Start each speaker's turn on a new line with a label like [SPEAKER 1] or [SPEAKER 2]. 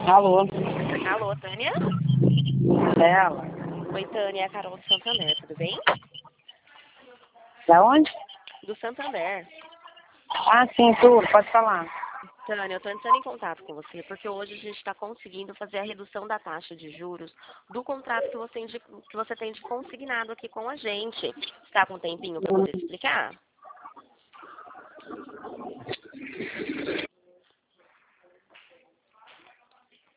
[SPEAKER 1] Alô,
[SPEAKER 2] Alô, Tânia?
[SPEAKER 1] é ela.
[SPEAKER 2] Oi, Tânia, é a Carol do Santander, tudo bem?
[SPEAKER 1] Da onde?
[SPEAKER 2] Do Santander.
[SPEAKER 1] Ah, sim, tudo, pode falar.
[SPEAKER 2] Tânia, eu estou entrando em contato com você porque hoje a gente está conseguindo fazer a redução da taxa de juros do contrato que você tem de consignado aqui com a gente. Está com um tempinho para poder explicar?